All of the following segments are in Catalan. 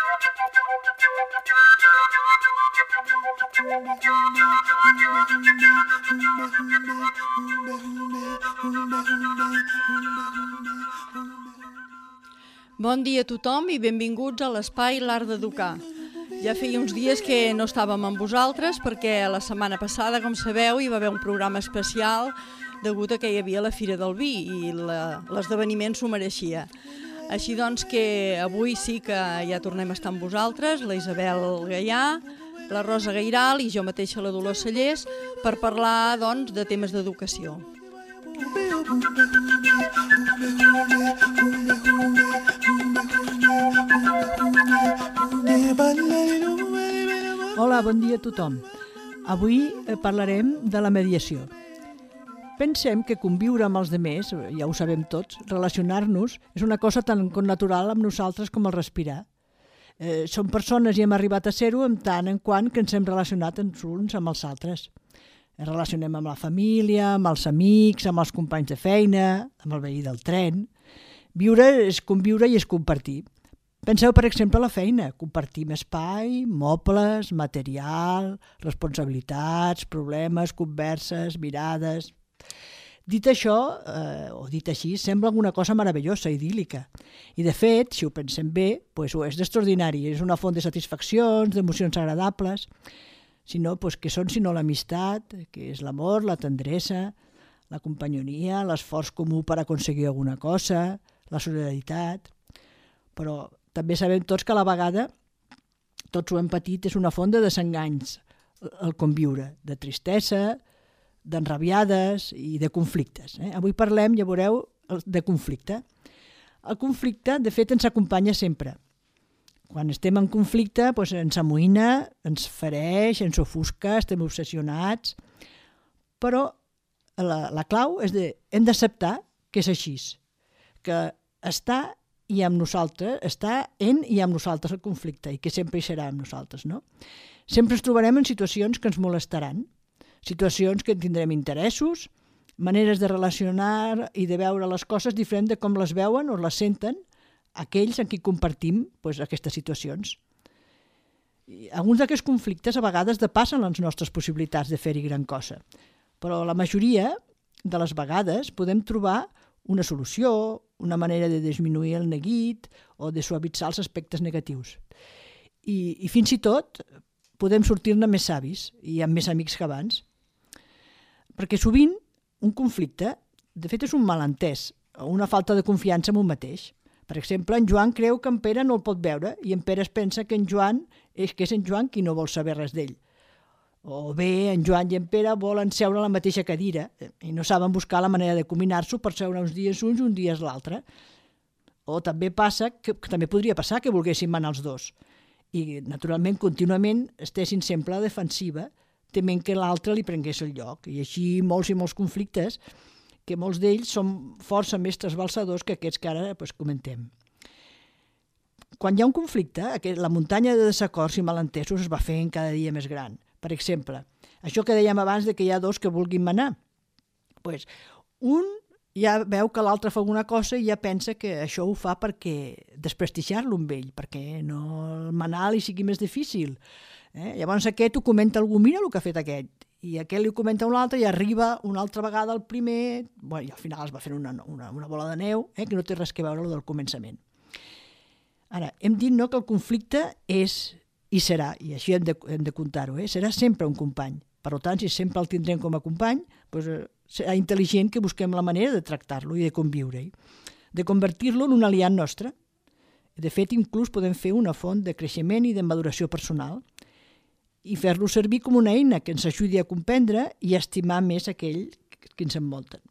Bon dia a tothom i benvinguts a l'espai L'Art d'Educar. Ja feia uns dies que no estàvem amb vosaltres perquè la setmana passada, com sabeu, hi va haver un programa especial degut a que hi havia la Fira del Vi i l'esdeveniment s'ho mereixia. Així doncs que avui sí que ja tornem a estar amb vosaltres, la Isabel Gaià, la Rosa Gairal i jo mateixa, la Dolors Cellers, per parlar doncs, de temes d'educació. Hola, bon dia a tothom. Avui parlarem de la mediació. Pensem que conviure amb els demés, ja ho sabem tots, relacionar-nos és una cosa tan natural amb nosaltres com el respirar. Som persones i hem arribat a ser-ho en tant en quant que ens hem relacionat uns amb els altres. Ens relacionem amb la família, amb els amics, amb els companys de feina, amb el veí del tren. Viure és conviure i és compartir. Penseu, per exemple, a la feina. Compartim espai, mobles, material, responsabilitats, problemes, converses, mirades. Dit això, o dit així, sembla alguna cosa meravellosa, idíl·lica. I de fet, si ho pensem bé, doncs ho és d'extraordinari. És una font de satisfaccions, d'emocions agradables. Què són sinó l'amistat, que és l'amor, la tendresa, la companyonia, l'esforç comú per aconseguir alguna cosa, la solidaritat. Però també sabem tots que a la vegada, tots ho hem patit, és una font de desenganys, el conviure, de tristesa, d'enrabiades i de conflictes. Avui parlem, ja veureu, de conflicte. El conflicte, de fet, ens acompanya sempre. Quan estem en conflicte, ens amoïna, ens fereix, ens ofusca, estem obsessionats. Però la clau és hem d'acceptar que és així, que està en i amb nosaltres el conflicte i que sempre hi serà amb nosaltres. No? Sempre ens trobarem en situacions que ens molestaran, situacions que tindrem interessos, maneres de relacionar i de veure les coses diferents de com les veuen o les senten aquells amb qui compartim aquestes situacions. Alguns d'aquests conflictes a vegades depassen les nostres possibilitats de fer-hi gran cosa, però la majoria de les vegades podem trobar una solució, una manera de disminuir el neguit o de suavitzar els aspectes negatius. I fins i tot podem sortir-ne més savis i amb més amics que abans. Perquè sovint un conflicte, de fet, és un malentès o una falta de confiança en un mateix. Per exemple, en Joan creu que en Pere no el pot veure i en Pere es pensa que és en Joan qui no vol saber res d'ell. O bé, en Joan i en Pere volen seure a la mateixa cadira i no saben buscar la manera de combinar-s'ho per seure uns dies uns i uns dies l'altre. O també podria passar que volguessin manar els dos i, naturalment, contínuament estessin sempre a la defensiva, tement que l'altre li prengués el lloc. I així molts i molts conflictes, que molts d'ells són força més trasbalsadors que aquests que ara comentem. Quan hi ha un conflicte, la muntanya de desacords i malentesos es va fent cada dia més gran. Per exemple, això que dèiem abans de que hi ha dos que vulguin manar. Un ja veu que l'altre fa alguna cosa i ja pensa que això ho fa perquè desprestigiar-lo amb ell, perquè no el manar li sigui més difícil. Llavors aquest ho comenta algú, mira el que ha fet aquest, i aquest li ho comenta un altre i arriba una altra vegada el primer, i al final es va fent una bola de neu, que no té res a veure amb el del començament. Ara, hem dit que el conflicte és i serà, i així hem de comptar-ho, serà sempre un company. Per tant, si sempre el tindrem com a company, serà intel·ligent que busquem la manera de tractar-lo i de conviure-hi, de convertir-lo en un aliat nostre. De fet, inclús podem fer una font de creixement i de maduració personal i fer-lo servir com una eina que ens ajudi a comprendre i a estimar més aquell que ens envolten.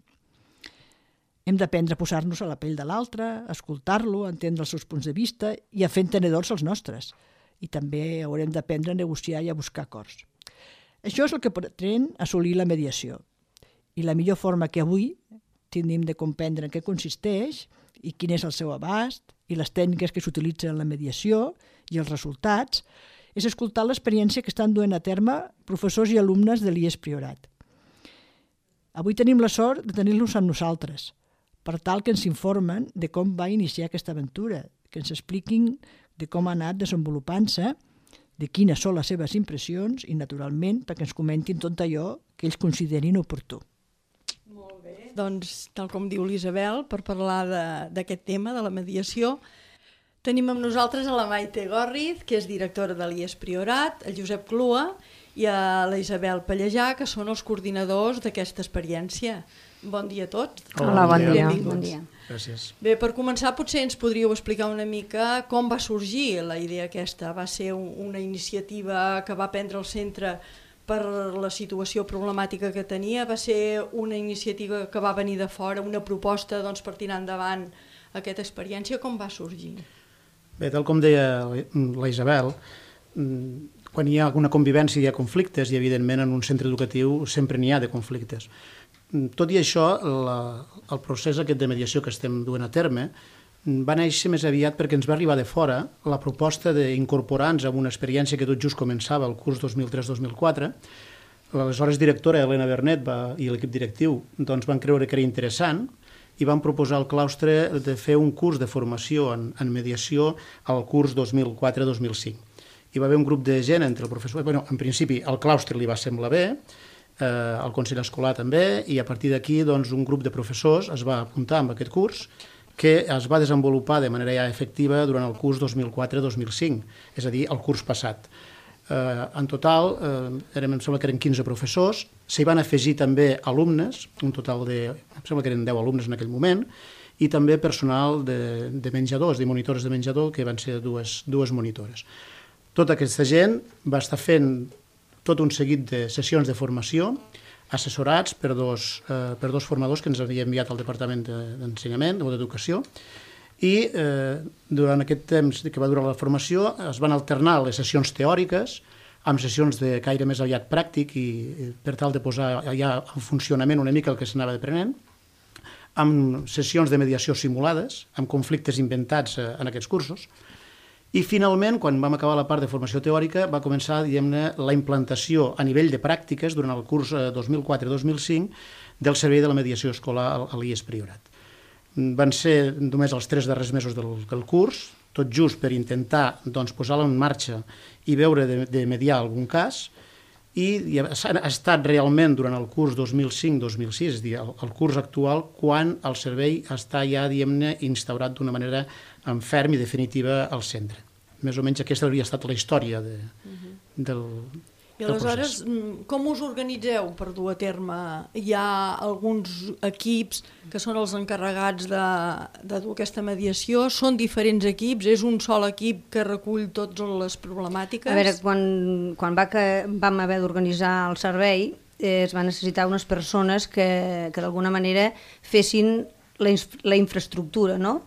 Hem d'aprendre a posar-nos a la pell de l'altre, a escoltar-lo, a entendre els seus punts de vista i a fer entenedors els nostres. I també haurem d'aprendre a negociar i a buscar acords. Això és el que pretén assolir la mediació. I la millor forma que avui tenim de comprendre en què consisteix i quin és el seu abast i les tècniques que s'utilitzen en la mediació i els resultats és escoltar l'experiència que estan duent a terme professors i alumnes de l'IES Priorat. Avui tenim la sort de tenir-los amb nosaltres, per tal que ens informen de com va iniciar aquesta aventura, que ens expliquin de com ha anat desenvolupant-se, de quines són les seves impressions i, naturalment, perquè ens comentin tot allò que ells considerin oportú. Molt bé. Doncs, tal com diu l'Isabel, per parlar d'aquest tema, de la mediació, tenim amb nosaltres a la Maite Gorriz, que és directora de l'IES Priorat, el Josep Clua i a la Isabel Pallejà, que són els coordinadors d'aquesta experiència. Bon dia a tots. Hola, bon dia. Bon dia. Gràcies. Bé, per començar, potser ens podríeu explicar una mica com va sorgir la idea aquesta. Va ser una iniciativa que va prendre el centre per la situació problemàtica que tenia? Va ser una iniciativa que va venir de fora, una proposta per tirar endavant aquesta experiència? Com va sorgir? Bé, tal com deia la Isabel, quan hi ha alguna convivència hi ha conflictes i, evidentment, en un centre educatiu sempre n'hi ha de conflictes. Tot i això, el procés aquest de mediació que estem duent a terme va néixer més aviat perquè ens va arribar de fora la proposta d'incorporar-nos a una experiència que tot just començava, el curs 2003-2004. L'aleshores directora Helena Bernet i l'equip directiu van creure que era interessant i van proposar al claustre de fer un curs de formació en mediació al curs 2004-2005. Hi va haver un grup de gent entre el professor... En principi, al claustre li va semblar bé, al Consell Escolar també, i a partir d'aquí un grup de professors es va apuntar amb aquest curs que es va desenvolupar de manera ja efectiva durant el curs 2004-2005, és a dir, el curs passat. En total, em sembla que eren 15 professors, s'hi van afegir també alumnes, un total de, em sembla que eren 10 alumnes en aquell moment, i també personal de menjadors, de monitores de menjador, que van ser dues monitores. Tota aquesta gent va estar fent tot un seguit de sessions de formació, assessorats per dos formadors que ens havia enviat al Departament d'Ensenyament o d'Educació, i durant aquest temps que va durar la formació es van alternar les sessions teòriques amb sessions de caire més aviat pràctic i per tal de posar ja en funcionament una mica el que s'anava aprenent, amb sessions de mediació simulades, amb conflictes inventats en aquests cursos. I finalment, quan vam acabar la part de formació teòrica, va començar, la implantació a nivell de pràctiques durant el curs 2004-2005 del Servei de la Mediació Escolar a l'IES Priorat. Van ser només els 3 darrers mesos del curs, tot just per intentar posar-lo en marxa i veure de mediar algun cas, i ha estat realment durant el curs 2005-2006, és a dir, el curs actual, quan el servei està ja, instaurat d'una manera ferm i definitiva al centre. Més o menys aquesta hauria estat la història del I aleshores, com us organitzeu per dur a terme? Hi ha alguns equips que són els encarregats de dur aquesta mediació? Són diferents equips? És un sol equip que recull totes les problemàtiques? A veure, quan vam haver d'organitzar el servei, es va necessitar unes persones que d'alguna manera fessin la infraestructura, no?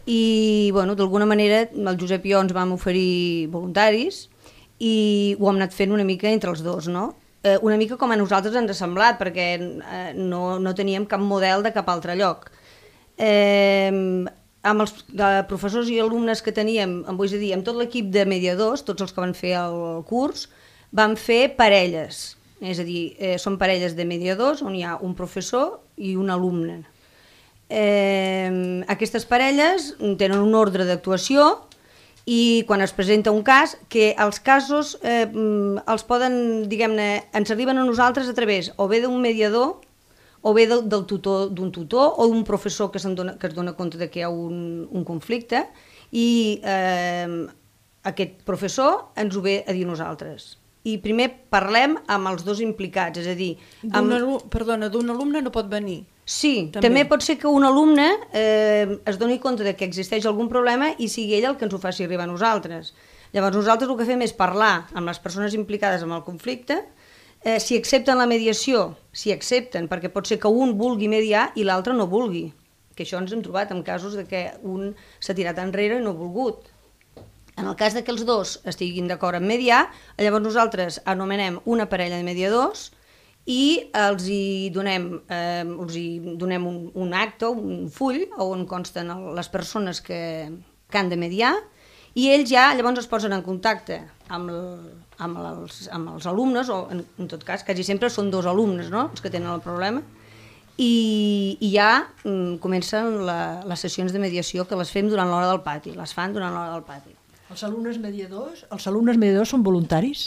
I, d'alguna manera, el Josep i jo ens vam oferir voluntaris i ho hem anat fent una mica entre els dos, no? Una mica com a nosaltres ens ha semblat, perquè no teníem cap model de cap altre lloc. Amb els professors i alumnes que teníem, amb tot l'equip de mediadors, tots els que van fer el curs, vam fer parelles, és a dir, són parelles de mediadors on hi ha un professor i un alumne. Aquestes parelles tenen un ordre d'actuació i quan es presenta un cas, que els casos els poden, ens arriben a nosaltres a través o bé d'un mediador o bé d'un tutor o d'un professor que es dona compte que hi ha un conflicte i aquest professor ens ho ve a dir nosaltres. I primer parlem amb els dos implicats, és a dir... Perdona, d'un alumne no pot venir? Sí, també pot ser que un alumne es doni compte que existeix algun problema i sigui ell el que ens ho faci arribar a nosaltres. Llavors nosaltres el que fem és parlar amb les persones implicades en el conflicte, si accepten la mediació, si accepten, perquè pot ser que un vulgui mediar i l'altre no vulgui, que això ens hem trobat en casos de que un s'ha tirat enrere i no ha volgut. En el cas que els dos estiguin d'acord en mediar, llavors nosaltres anomenem una parella de mediadors i els hi donem un acte, un full, on consten les persones que han de mediar i ells ja llavors es posen en contacte amb els alumnes, o en tot cas, quasi sempre són dos alumnes, no?, els que tenen el problema, i ja comencen les sessions de mediació, que les fem durant l'hora del pati, les fan durant l'hora del pati. Els alumnes mediadors són voluntaris?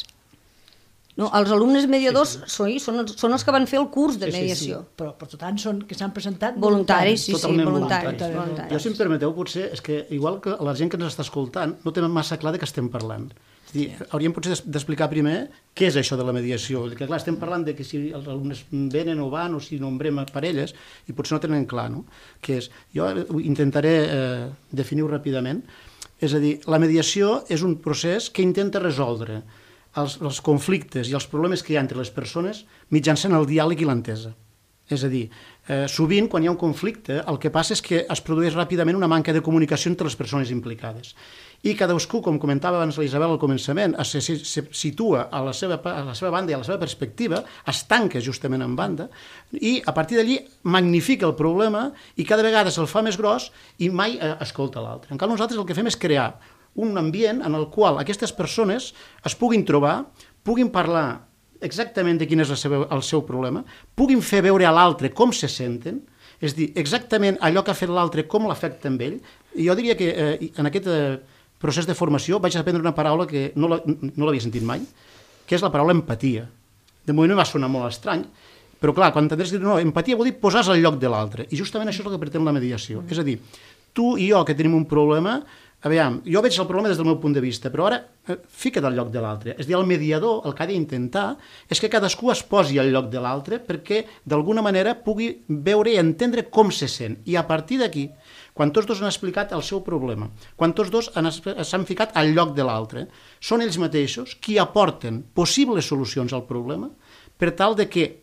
No, els alumnes mediadors són els que van fer el curs de mediació. Sí. Però per tant són que s'han presentat voluntaris. Totalment voluntaris. Jo, si em permeteu, potser és que igual que la gent que ens està escoltant no té massa clar de què estem parlant. És dir, hauríem potser d'explicar primer què és això de la mediació. Que clar, estem parlant de que si els alumnes venen o van o si nombrem parelles i potser no tenen clar, no? Què és? Jo intentaré definir-ho ràpidament. És a dir, la mediació és un procés que intenta resoldre els conflictes i els problemes que hi ha entre les persones mitjançant el diàleg i l'entesa. És a dir, sovint quan hi ha un conflicte el que passa és que es produeix ràpidament una manca de comunicació entre les persones implicades. I cadascú, com comentava abans la Isabel al començament, se situa a la seva banda i a la seva perspectiva, es tanca justament en banda i a partir d'allí magnifica el problema i cada vegada se'l fa més gros i mai escolta l'altre. En canvi, nosaltres el que fem és crear un ambient en el qual aquestes persones es puguin trobar, puguin parlar exactament de quin és el seu problema, puguin fer veure a l'altre com se senten, és dir, exactament allò que ha fet l'altre, com l'afecta amb ell. I jo diria que en aquest procés de formació vaig aprendre una paraula que no l'havia sentit mai, que és la paraula empatia. De moment em va sonar molt estrany, però clar, quan t'entendràs dir, no, empatia vol dir posar-se al lloc de l'altre, i justament això és el que pretén la mediació. És a dir, tu i jo que tenim un problema, aviam, jo veig el problema des del meu punt de vista, però ara fica't al lloc de l'altre. És a dir, el mediador el que ha d'intentar és que cadascú es posi al lloc de l'altre perquè d'alguna manera pugui veure i entendre com se sent. I a partir d'aquí, quan tots dos han explicat el seu problema, quan tots dos s'han ficat al lloc de l'altre, són ells mateixos qui aporten possibles solucions al problema per tal de que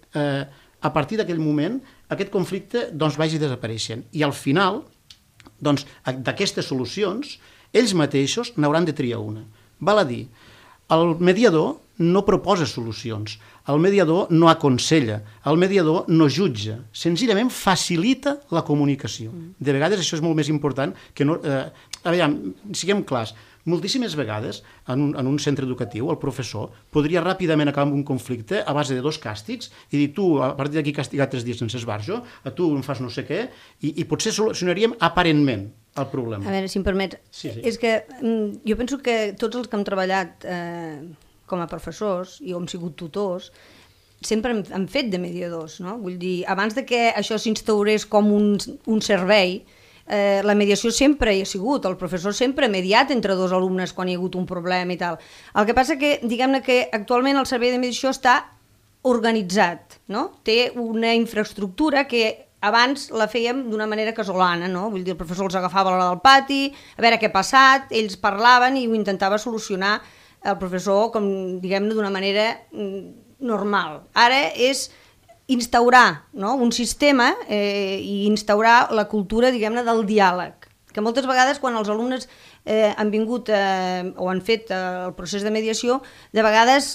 a partir d'aquell moment aquest conflicte vagi desapareixent. I al final, d'aquestes solucions, ells mateixos n'hauran de triar una. Val a dir, el mediador no proposa solucions, el mediador no aconsella, el mediador no jutja, senzillament facilita la comunicació. De vegades això és molt més important que no... Aviam, siguem clars, moltíssimes vegades en un centre educatiu el professor podria ràpidament acabar amb un conflicte a base de 2 càstigs i dir tu a partir d'aquí castigat 3 dies sense esbarjo, a tu em fas no sé què i potser solucionaríem aparentment el problema. A veure, si em permets, és que jo penso que tots els que hem treballat com a professors i hem sigut tutors sempre hem fet de mediadors, no? Vull dir, abans de que això s'instaurés com un servei, la mediació sempre hi ha sigut, el professor sempre ha mediat entre 2 alumnes quan hi ha hagut un problema i tal. El que passa que, diguem-ne que actualment el servei de mediació està organitzat, no? Té una infraestructura que abans la fèiem d'una manera casolana, no? Vull dir, el professor els agafava a l'hora del pati, a veure què ha passat, ells parlaven i ho intentava solucionar el professor, com diguem-ne, d'una manera normal. Ara és instaurar, no? Un sistema i instaurar la cultura, diguem-ne, del diàleg, que moltes vegades quan els alumnes han vingut o han fet el procés de mediació, de vegades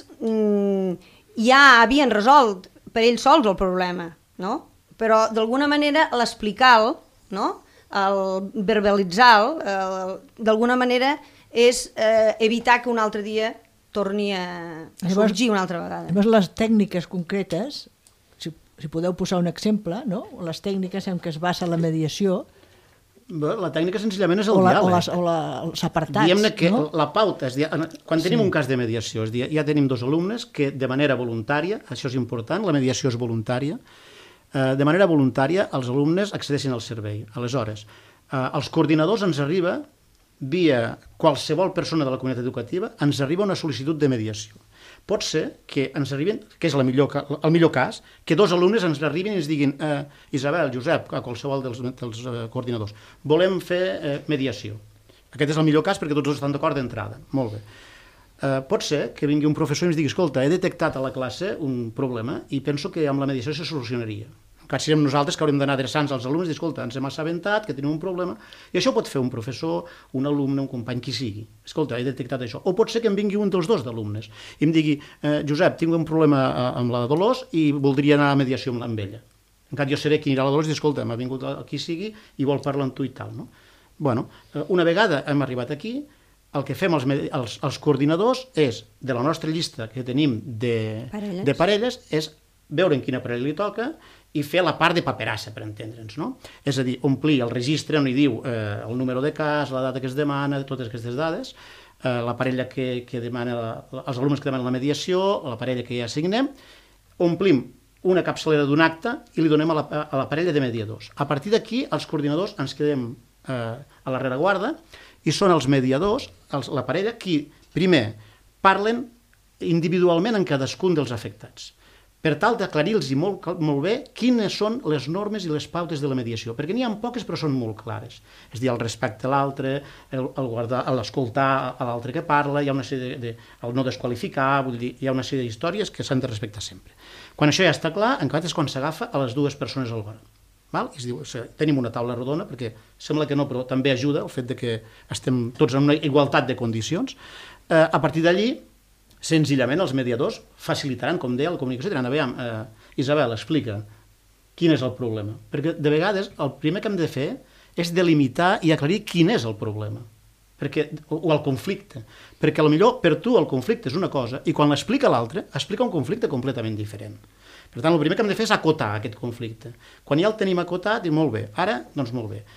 ja havien resolt per ells sols el problema, no? Però d'alguna manera l'explicar-lo, no? El verbalitzar-lo, d'alguna manera és evitar que un altre dia torni a sorgir una altra vegada. Llavors, les tècniques concretes, si podeu posar un exemple, no? Les tècniques en què es basa la mediació... La tècnica senzillament és el diàleg. O els apartats. Diguem-ne que la pauta, quan tenim un cas de mediació, ja tenim 2 alumnes que de manera voluntària, això és important, la mediació és voluntària, de manera voluntària els alumnes accedeixen al servei. Aleshores, els coordinadors ens arriba, via qualsevol persona de la comunitat educativa, ens arriba una sol·licitud de mediació. Pot ser que ens arribin, que és el millor cas, que 2 alumnes ens arribin i ens diguin Isabel, Josep, qualsevol dels coordinadors, volem fer mediació. Aquest és el millor cas perquè tots dos estan d'acord d'entrada. Molt bé. Pot ser que vingui un professor i ens digui escolta, he detectat a la classe un problema i penso que amb la mediació se solucionaria. Encara serem nosaltres que haurem d'anar adreçant als alumnes i dir, escolta, ens hem assabentat, que tenim un problema, i això pot fer un professor, un alumne, un company, qui sigui. Escolta, he detectat això. O pot ser que em vingui un dels 2 d'alumnes i em digui, Josep, tinc un problema amb la Dolors i voldria anar a mediació amb ella. Encara jo seré qui anirà a la Dolors i dir, escolta, m'ha vingut qui sigui i vol parlar amb tu i tal. No? Bueno, una vegada hem arribat aquí, el que fem els coordinadors és, de la nostra llista que tenim de parelles, és veure en quina parella li toca i fer la part de paperassa, per entendre'ns, no? És a dir, omplir el registre on hi diu el número de cas, la data que es demana, totes aquestes dades, la parella que demana, els alumnes que demanen la mediació, la parella que ja assignem, omplim una capçalera d'un acte i li donem a la parella de mediadors. A partir d'aquí, els coordinadors ens quedem a la rereguarda i són els mediadors, la parella, qui primer parlen individualment en cadascun dels afectats, per tal d'aclarir-los molt bé quines són les normes i les pautes de la mediació, perquè n'hi ha poques però són molt clares. És a dir, el respecte a l'altre, l'escoltar a l'altre que parla, hi ha una sèrie el no desqualificar, vull dir, hi ha una sèrie d'històries que s'han de respectar sempre. Quan això ja està clar, en és quan s'agafa a les dues persones alhora. Es diu, tenim una taula rodona, perquè sembla que no, però també ajuda el fet de que estem tots en una igualtat de condicions. A partir d'allí, senzillament els mediadors facilitaran, com deia, la comunicació, diran, aviam, Isabel, explica quin és el problema. Perquè de vegades el primer que hem de fer és delimitar i aclarir quin és el problema, o el conflicte, perquè potser per tu el conflicte és una cosa i quan l'explica l'altre, explica un conflicte completament diferent. Per tant, el primer que hem de fer és acotar aquest conflicte. Quan ja el tenim acotat, diu, molt bé, ara, doncs molt bé.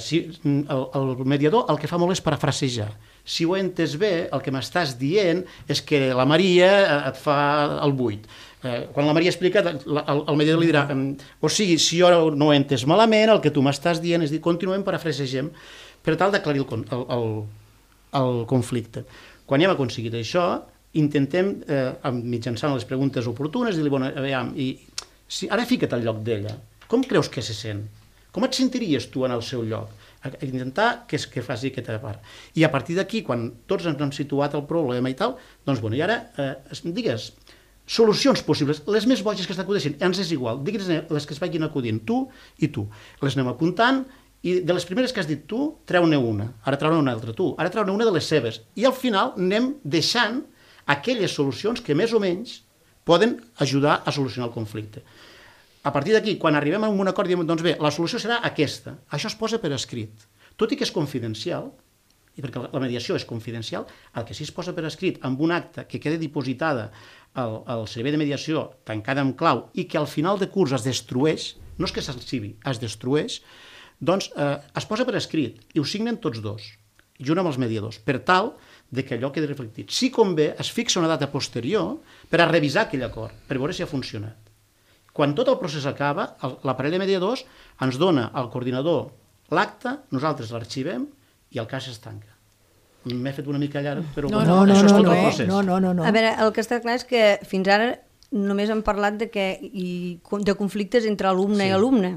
El mediador el que fa molt és parafrasejar. Si ho he entès bé, el que m'estàs dient és que la Maria et fa el buit. Quan la Maria explica, el mediador li dirà, o sigui, si jo no ho he entès malament, el que tu m'estàs dient és dir, continuem, parafrasegem, per tal d'aclarir el conflicte. Quan ja hem aconseguit això, intentem, mitjançant les preguntes oportunes, dir-li, bueno, aviam, ara fica't al lloc d'ella, com creus que se sent? Com et sentiries tu en el seu lloc? Intentar que faci aquesta part. I a partir d'aquí, quan tots ens hem situat el problema i tal, doncs, bueno, i ara, digues, solucions possibles, les més boges que s'acudeixin, ens és igual, digues les que es vagin acudint, tu i tu. Les anem apuntant, i de les primeres que has dit tu, treu-ne una, ara treu-ne una altra tu, ara treu-ne una de les seves, i al final anem deixant aquelles solucions que més o menys poden ajudar a solucionar el conflicte. A partir d'aquí, quan arribem a un acord, diem, doncs bé, la solució serà aquesta. Això es posa per escrit. Tot i que és confidencial, i perquè la mediació és confidencial, el que sí es posa per escrit amb un acte que queda dipositada al servei de mediació tancada amb clau i que al final de curs es destrueix, no és que s'arxivi, es destrueix, doncs es posa per escrit i ho signen tots dos, junt amb els mediadors, per tal que allò quedi reflectit. Si convé, es fixa una data posterior per a revisar aquell acord, per veure si ha funcionat. Quan tot el procés acaba, la parella de mediadors ens dona al coordinador l'acte, nosaltres l'arxivem i el cas es tanca. M'he fet una mica llarg, però això és tot el procés. No. A veure, el que està clar és que fins ara només hem parlat de conflictes entre alumne i alumne.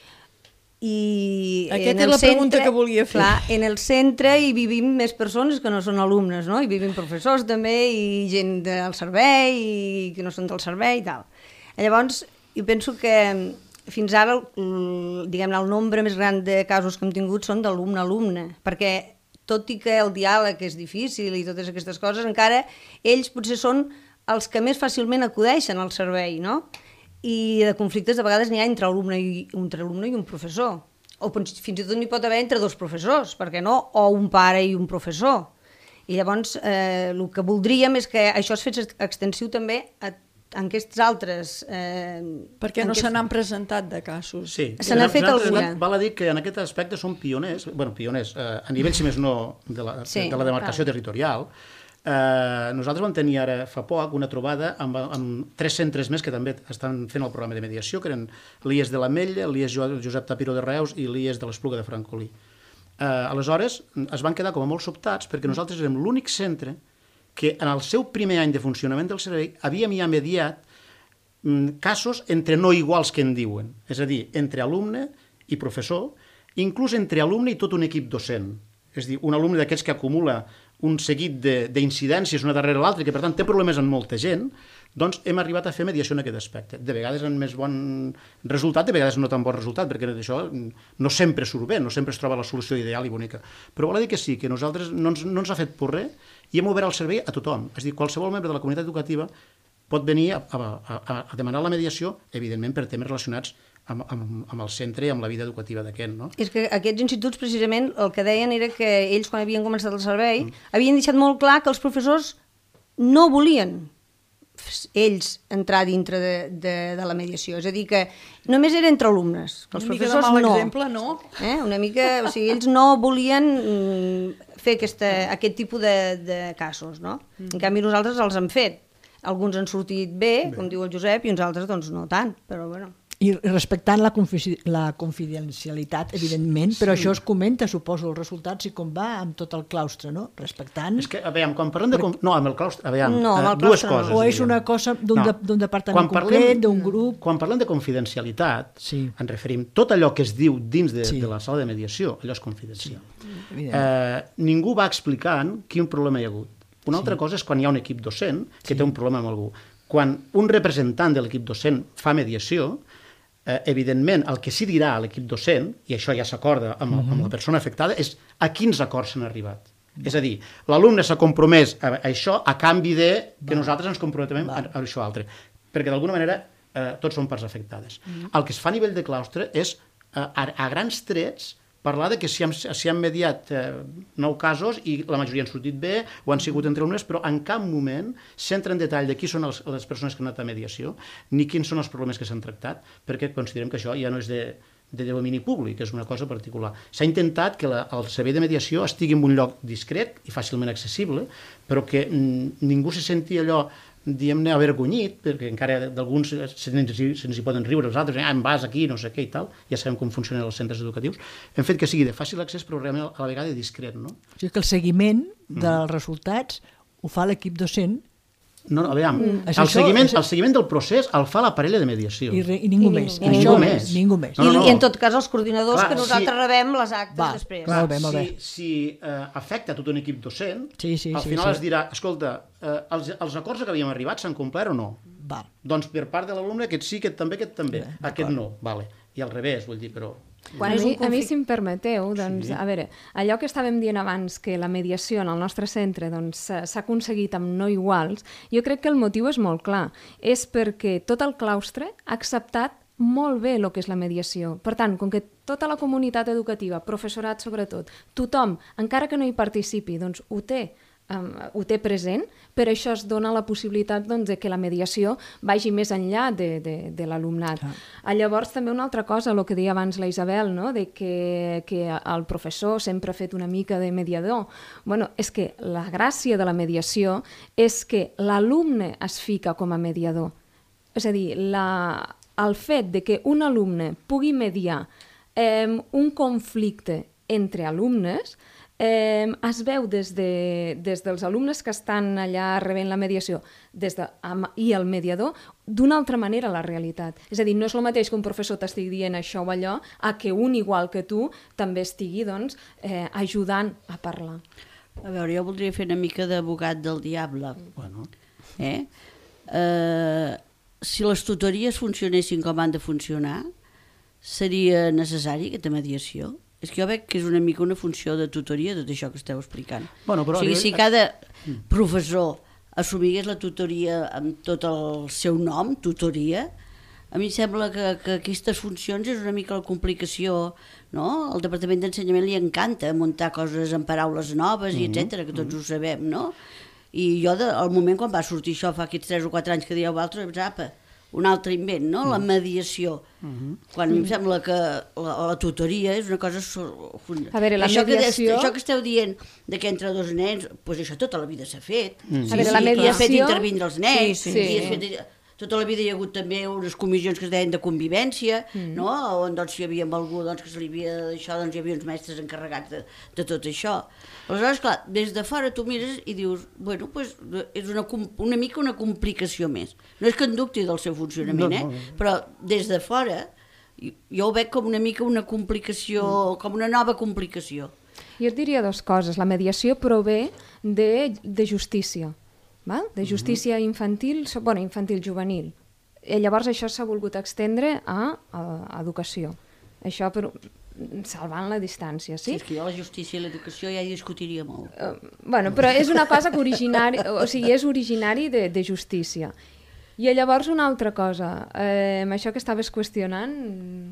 Aquesta és la pregunta que volia fer. Clar, en el centre hi vivim més persones que no són alumnes, no? Hi vivim professors també i gent del servei i que no són del servei i tal. Llavors, jo penso que fins ara diguem-ne, el nombre més gran de casos que hem tingut són d'alumne a alumne, perquè tot i que el diàleg és difícil i totes aquestes coses, encara ells potser són els que més fàcilment acudeixen al servei, no? I de conflictes de vegades n'hi ha entre alumne i un professor, o fins i tot n'hi pot haver entre dos professors, per què no? O un pare i un professor. I llavors el que voldríem és que això es fes extensiu també en aquests altres... Perquè no se n'han presentat de casos. Sí, se n'ha fet alguna. Val a dir que en aquest aspecte som pioners, a nivell, si més no, de la demarcació territorial. Nosaltres vam tenir ara fa poc una trobada amb 3 centres més que també estan fent el programa de mediació, que eren l'IES de l'Ametlla, l'IES Josep Tapiro de Reus i l'IES de l'Espluga de Francolí. Aleshores es van quedar com a molt sobtats perquè nosaltres érem l'únic centre que en el seu primer any de funcionament del servei havíem ja mediat casos entre no iguals que en diuen, és a dir, entre alumne i professor, inclús entre alumne i tot un equip docent. És a dir, un alumne d'aquests que acumula un seguit d'incidències una darrere l'altra i que per tant té problemes amb molta gent, doncs hem arribat a fer mediació en aquest aspecte. De vegades amb més bon resultat, de vegades no tan bon resultat, perquè això no sempre surt bé, no sempre es troba la solució ideal i bonica. Però vol dir que sí, que nosaltres no ens ha fet por res i hem obert el servei a tothom. És a dir, qualsevol membre de la comunitat educativa pot venir a demanar la mediació, evidentment per temes relacionats amb el centre i amb la vida educativa d'aquest, no? És que aquests instituts, precisament, el que deien era que ells, quan havien començat el servei, havien deixat molt clar que els professors no volien ells entrar dintre de la mediació. És a dir, que només era entre alumnes. Que els Una mica de professors mal no. exemple, no? Una mica, o sigui, ells no volien fer aquest tipus de casos, no? En canvi, nosaltres els hem fet. Alguns han sortit bé, com diu el Josep, i uns altres doncs no tant, però bueno. I respectant la confidencialitat, evidentment, però això es comenta, suposo, els resultats i com va amb tot el claustre, no? Respectant... És que, aviam, quan parlem de... No, amb el claustre, aviam, No, amb el dues claustre no. coses. O és una cosa d'un departament concret, d'un grup... Quan parlem de confidencialitat, Sí. ens referim tot allò que es diu dins de Sí. la sala de mediació, allò és confidencial. Evident. Ningú va explicant quin problema hi ha hagut. Una altra cosa és quan hi ha un equip docent que té un problema amb algú. Quan un representant de l'equip docent fa mediació, evidentment, el que sí dirà a l'equip docent, i això ja s'acorda amb la persona afectada, és a quins acords s'han arribat. És a dir, l'alumne s'ha compromès a això a canvi de que nosaltres ens comprometem a això altre. Perquè d'alguna manera tots som parts afectades. El que es fa a nivell de claustre és, a grans trets, parlar de que s'hi han mediat 9 casos i la majoria han sortit bé o han sigut entre alumnes, però en cap moment s'entra en detall de qui són les persones que han anat a mediació ni quins són els problemes que s'han tractat, perquè considerem que això ja no és de domini públic, és una cosa particular. S'ha intentat que el servei de mediació estigui en un lloc discret i fàcilment accessible, però que ningú se senti allò diguem-ne, avergonyit, perquè encara d'alguns se'ns hi poden riure, els altres, em vas aquí, no sé què i tal, ja sabem com funcionen els centres educatius, hem fet que sigui de fàcil accés, però realment a la vegada discret, no? O sigui que el seguiment dels resultats ho fa l'equip docent No, aviam, Això- el seguiment del procés el fa la parella de mediació. i ningú més. I ningú Això més. Ningú més. No, no, no. I en tot cas els coordinadors Clar, que nosaltres rebem les actes Va, després. clar. Molt bé, molt bé. Si afecta tot un equip docent, Sí, al sí, final sí. es dirà, escolta, els acords a què havíem arribat s'han complert o no? Va. Doncs per part de l'alumne aquest sí, aquest també, aquest no, vale. I al revés, vull dir, però... Quan A és un mi, conflicte... si em permeteu, doncs, Sí. a veure, allò que estàvem dient abans, que la mediació en el nostre centre doncs, s'ha aconseguit amb no iguals, jo crec que el motiu és molt clar. És perquè tot el claustre ha acceptat molt bé el que és la mediació. Per tant, com que tota la comunitat educativa, professorat sobretot, tothom, encara que no hi participi, doncs ho té present, per això es dona la possibilitat doncs, de que la mediació vagi més enllà de l'alumnat. Llavors, també una altra cosa, el que deia abans la Isabel, no? De que el professor sempre ha fet una mica de mediador. Bueno, és que la gràcia de la mediació és que l'alumne es fica com a mediador. És a dir, el fet de que un alumne pugui mediar un conflicte entre alumnes es veu des dels alumnes que estan allà rebent la mediació i el mediador d'una altra manera la realitat. És a dir, no és el mateix que un professor t'estigui dient això o allò a que un, igual que tu, també estigui doncs, ajudant a parlar. A veure, jo voldria fer una mica d'abogat del diable. Bueno, Si les tutories funcionessin com han de funcionar, seria necessari aquesta mediació? És que jo veig que és una mica una funció de tutoria, tot això que esteu explicant. Bueno, però o sigui, si cada professor assumigués la tutoria amb tot el seu nom, tutoria, a mi em sembla que aquestes funcions és una mica la complicació, no? Al Departament d'Ensenyament li encanta muntar coses en paraules noves i etcètera, que tots ho sabem, no? I jo, al moment quan va sortir això, fa aquests 3 o 4 anys que dieu vosaltres, apa, un altre invent, no? La mediació. Quan a mi em sembla que la tutoria és una cosa... A veure, la mediació... Això que esteu dient de que entre dos nens, doncs això tota la vida s'ha fet. A veure, la I mediació... has fet intervindre els nens, Sí. i has fet... Tota la vida hi ha hagut també unes comissions que es deien de convivència, no? On doncs, hi havia algú doncs, que se li havia d'això, doncs hi havia uns mestres encarregats de tot això. Aleshores, clar, des de fora tu mires i dius, bueno, pues, és una mica una complicació més. No és que en dubti del seu funcionament, però des de fora jo ho veig com una mica una complicació, com una nova complicació. Jo et diria 2 coses. La mediació prové de justícia. Val? De justícia infantil, bueno, infantil-juvenil. Llavors això s'ha volgut extendre a educació. Això salvant la distància, sí? Sí, és que jo la justícia i l'educació ja hi discutiria molt. Bueno, però és una cosa que és originari de justícia. I llavors una altra cosa, això que estaves qüestionant...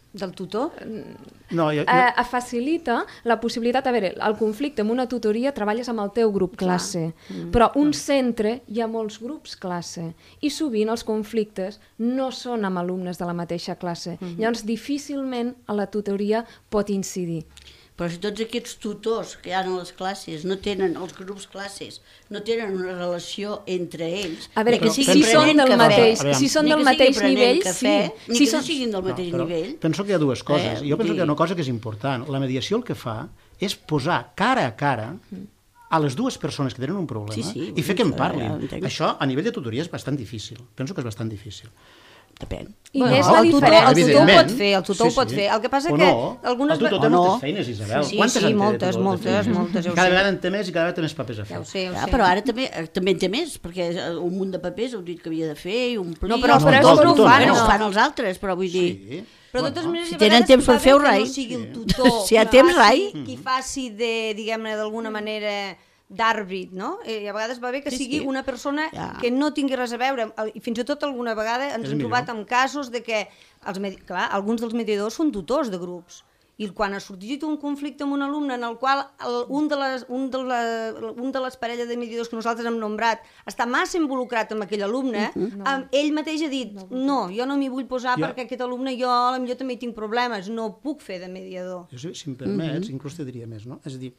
Del tutor? No, Facilita la possibilitat... A veure, el conflicte en una tutoria treballes amb el teu grup classe, però un centre hi ha molts grups classe i sovint els conflictes no són amb alumnes de la mateixa classe. Llavors, difícilment a la tutoria pot incidir. Però si tots aquests tutors que hi ha a les classes no tenen, els grups classes, no tenen una relació entre ells... A veure, que si són del mateix nivell, sí. Ni que no siguin del mateix nivell. Penso que hi ha dues coses. Jo penso que hi ha una cosa que és important. La mediació el que fa és posar cara a cara a les dues persones que tenen un problema i fer que en parlin. Això, a nivell de tutoria, és bastant difícil. Penso que és bastant difícil. Depèn. I és la diferència. El tutor ho pot fer, el tutor ho pot fer. El que passa que algunes... El tutor té moltes feines, Isabel. Quantes en té? Moltes. Cada vegada en té més i cada vegada té més papers a fer. Ja ho sé. Però ara també en té més, perquè un munt de papers heu dit que havia de fer i omplir... No, però no ho fan els altres, però vull dir... Però de totes maneres, si tenen temps per fer-ho, rai. Que no sigui el tutor si hi ha temps, rai. Qui faci de, diguem-ne, d'alguna manera d'àrbit, no? I a vegades va bé que sigui una persona que no tingui res a veure. I fins i tot alguna vegada ens hem trobat amb casos de que, clar, alguns dels mediadors són tutors de grups. I quan ha sorgit un conflicte amb un alumne en el qual un de les parelles de mediadors que nosaltres hem nombrat està massa involucrat amb aquell alumne, ell mateix ha dit, no, jo no m'hi vull posar perquè aquest alumne jo potser també hi tinc problemes, no puc fer de mediador. Jo, si em permets, inclús te diria més, no? És a dir,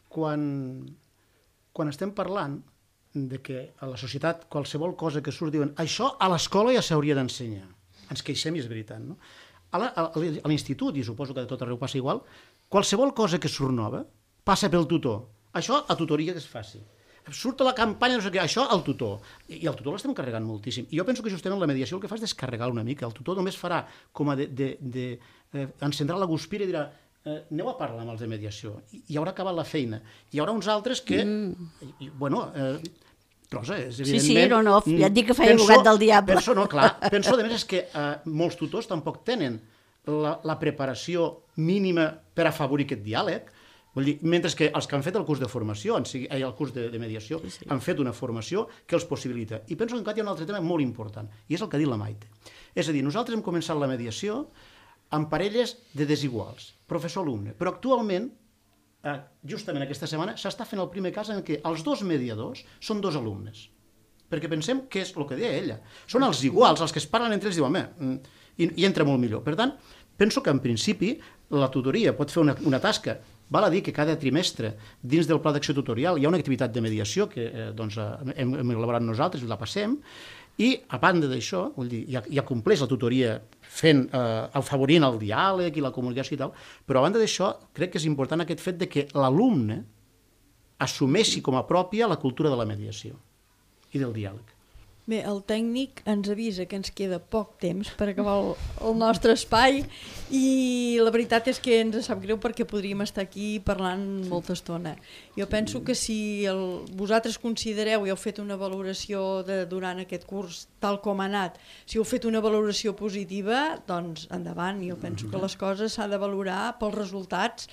quan estem parlant de que a la societat qualsevol cosa que surt diuen això a l'escola ja s'hauria d'ensenyar, ens queixem i és veritat, no? A l'institut, i suposo que de tot arreu passa igual, qualsevol cosa que surt nova passa pel tutor. Això a tutoria que es faci. Surt a la campanya, no sé què, això al tutor. I el tutor l'estem carregant moltíssim. I jo penso que justament la mediació el que fa és descarregar-lo una mica. El tutor només farà com a encendrà la guspira i dirà aneu a parlar amb els de mediació. I haurà acabat la feina. Hi haurà uns altres que... Bueno... Rosa, és evidentment... Sí, ja et dic que feia abogat del diable. Penso, a més, és que molts tutors tampoc tenen la preparació mínima per afavorir aquest diàleg. Vull dir, mentre que els que han fet el curs de formació, el curs de mediació, han fet una formació que els possibilita. I penso que encara hi ha un altre tema molt important, i és el que ha dit la Maite. És a dir, nosaltres hem començat la mediació amb parelles de desiguals, professor-alumne, però actualment justament aquesta setmana s'està fent el primer cas en què els dos mediadors són dos alumnes. Perquè pensem que és el que deia ella. Són els iguals, els que es parlen entre ells, diuen, i entra molt millor. Per tant, penso que en principi la tutoria pot fer una tasca. Val a dir que cada trimestre, dins del pla d'acció tutorial, hi ha una activitat de mediació que hem elaborat nosaltres i la passem, i a banda d'això, vull dir, ja compleix la tutoria afavorint el diàleg i la comunicació i tal, però a banda d'això crec que és important aquest fet de que l'alumne assumeixi com a pròpia la cultura de la mediació i del diàleg. Bé, el tècnic ens avisa que ens queda poc temps per acabar el nostre espai i la veritat és que ens sap greu perquè podríem estar aquí parlant molta estona. Jo penso que si vosaltres considereu i heu fet una valoració durant aquest curs tal com ha anat, si heu fet una valoració positiva, doncs endavant. Jo penso que les coses s'ha de valorar pels resultats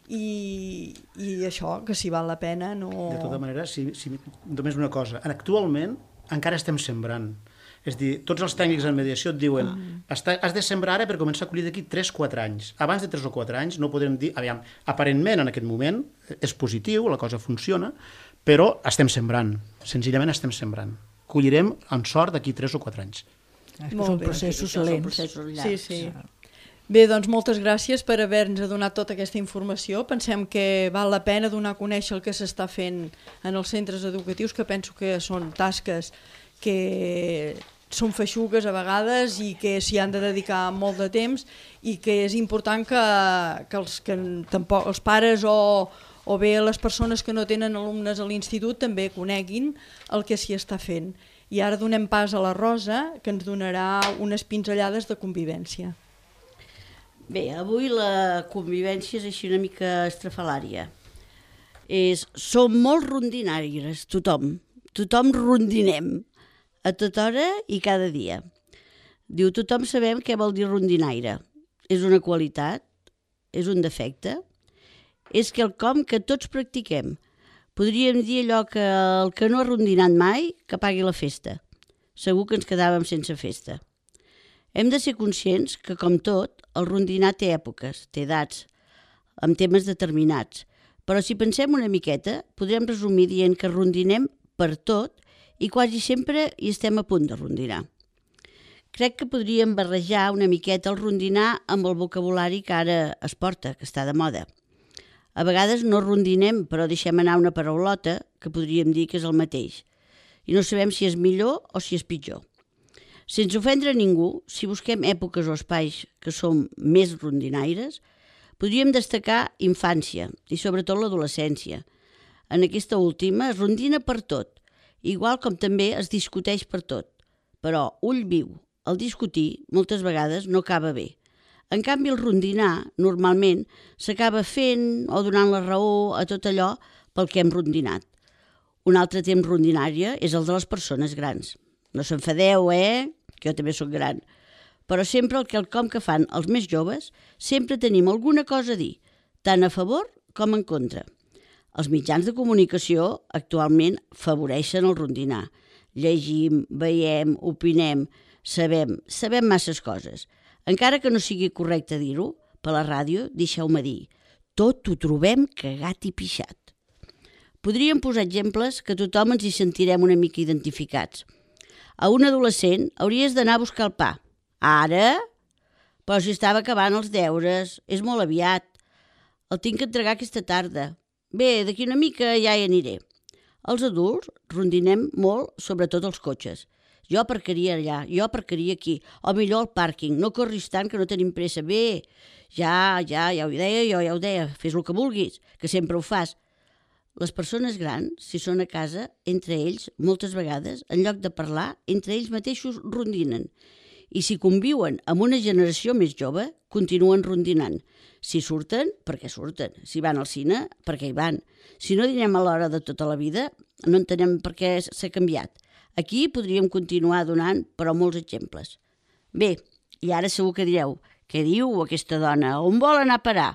i això, que si val la pena no... De tota manera, només una cosa, actualment encara estem sembrant. És a dir, tots els tècnics en mediació et diuen has de sembrar ara per començar a collir d'aquí 3-4 anys. Abans de 3 o 4 anys no podrem dir... Aparentment, en aquest moment, és positiu, la cosa funciona, però estem sembrant. Senzillament estem sembrant. Collirem amb sort d'aquí 3 o 4 anys. Són processos lents. Sí. Bé, doncs moltes gràcies per haver-nos donat tota aquesta informació. Pensem que val la pena donar a conèixer el que s'està fent en els centres educatius, que penso que són tasques que són feixugues a vegades i que s'hi han de dedicar molt de temps i que és important que els pares o bé les persones que no tenen alumnes a l'institut també coneguin el que s'hi està fent. I ara donem pas a la Rosa, que ens donarà unes pinzellades de convivència. Bé, avui la convivència és així una mica estrafalària. Som molt rondinaires, tothom rondinem, a tota hora i cada dia. Diu, tothom sabem què vol dir rondinaire. És una qualitat? És un defecte? És quelcom que tots practiquem. Podríem dir allò que el que no ha rondinat mai, que pagui la festa. Segur que ens quedàvem sense festa. Hem de ser conscients que, com tot, el rondinar té èpoques, té edats, amb temes determinats. Però si pensem una miqueta, podrem resumir dient que rondinem per tot i quasi sempre hi estem a punt de rondinar. Crec que podríem barrejar una miqueta el rondinar amb el vocabulari que ara es porta, que està de moda. A vegades no rondinem, però deixem anar una paraulota que podríem dir que és el mateix. I no sabem si és millor o si és pitjor. Sense ofendre ningú, si busquem èpoques o espais que som més rondinaires, podríem destacar infància i sobretot l'adolescència. En aquesta última es rondina per tot, igual com també es discuteix per tot. Però, ull viu, el discutir moltes vegades no acaba bé. En canvi, el rondinar, normalment, s'acaba fent o donant la raó a tot allò pel que hem rondinat. Un altre temps rondinària és el de les persones grans. No s'enfadeu, que jo també sóc gran. Però sempre el quelcom que fan els més joves, sempre tenim alguna cosa a dir, tant a favor com en contra. Els mitjans de comunicació actualment favoreixen el rondinar. Llegim, veiem, opinem, sabem masses coses. Encara que no sigui correcte dir-ho, per la ràdio, deixeu-me dir, tot ho trobem cagat i pixat. Podríem posar exemples que tothom ens hi sentirem una mica identificats. A un adolescent hauries d'anar a buscar el pa. Ara? Però si estava acabant els deures, és molt aviat. El tinc que entregar aquesta tarda. Bé, d'aquí una mica ja hi aniré. Els adults rondinem molt, sobretot els cotxes. Jo aparcaria allà, jo aparcaria aquí, o millor al pàrquing, no corris tant que no tenim pressa. Bé, ja ho deia, jo ja ho deia, fes el que vulguis, que sempre ho fas. Les persones grans, si són a casa, entre ells, moltes vegades, en lloc de parlar, entre ells mateixos rondinen. I si conviuen amb una generació més jove, continuen rondinant. Si surten, perquè surten. Si van al cine, perquè hi van. Si no dinem a l'hora de tota la vida, no entenem per què s'ha canviat. Aquí podríem continuar donant, però molts exemples. Bé, i ara segur que direu, què diu aquesta dona? On vol anar a parar?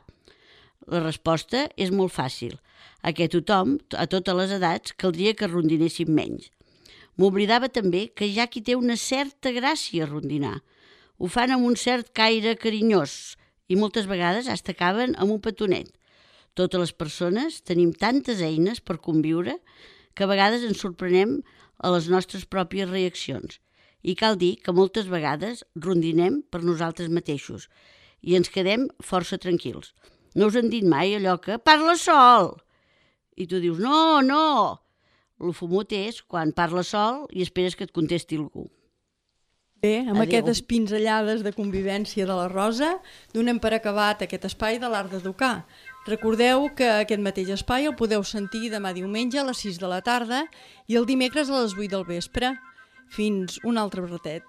La resposta és molt fàcil. A tothom, a totes les edats, caldria que rondinéssim menys. M'oblidava també que hi ha qui té una certa gràcia a rondinar. Ho fan amb un cert caire carinyós i moltes vegades fins acaben amb un petonet. Totes les persones tenim tantes eines per conviure que a vegades ens sorprenem a les nostres pròpies reaccions. I cal dir que moltes vegades rondinem per nosaltres mateixos i ens quedem força tranquils. No us han dit mai allò que «parla sol!» I tu dius «no!» El fumut és quan parles sol i esperes que et contesti algú. Bé, amb Adéu. aquestes pinzellades de convivència de la Rosa, donem per acabat aquest espai de l'Art d'Educar. Recordeu que aquest mateix espai el podeu sentir demà diumenge a les 6 de la tarda i el dimecres a les 8 del vespre. Fins un altre ratet.